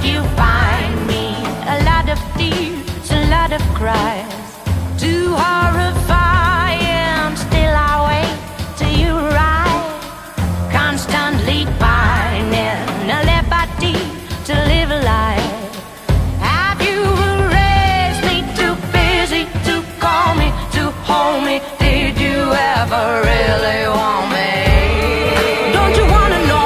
you find me a lot of tears, a lot of cries, too horrifying. Still I wait till you arrive, constantly pining a liberty to live a life. Have you raised me too busy to call me, to hold me? Did you ever really want me? Don't you wanna know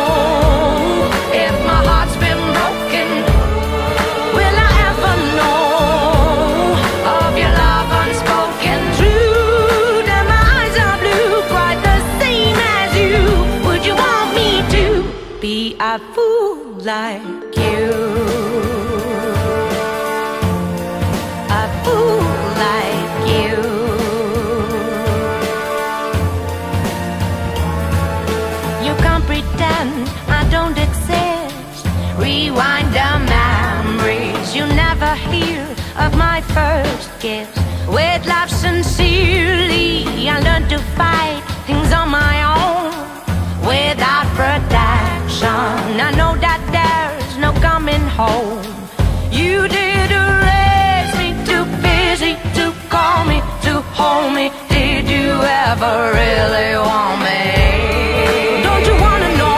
if my heart's been broken? Will I ever know of your love unspoken? True that my eyes are blue, quite the same as you. Would you want me to be a fool like you? A fool like you. You can't pretend I don't exist. Rewind the memories. You never hear of my first kiss. With love sincerely, I learned to fight things on my own without protection. I know that there's no coming home. You did raise me too busy to call me, to hold me. Did you ever really want me? Don't you wanna know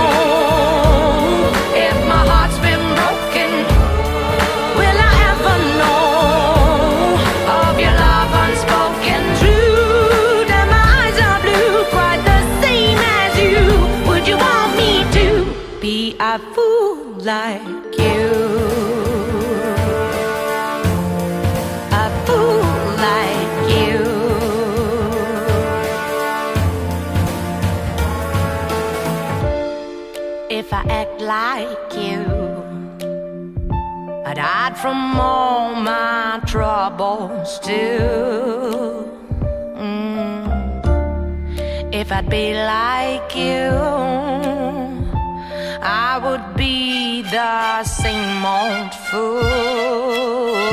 if my heart's been broken? Will I ever know of your love unspoken? True that my eyes are blue, quite the same as you. Would you want me to be a fool like you? A fool like you. If I act like you, I'd hide from all my troubles too. If I'd be like you, I would be the same old fool.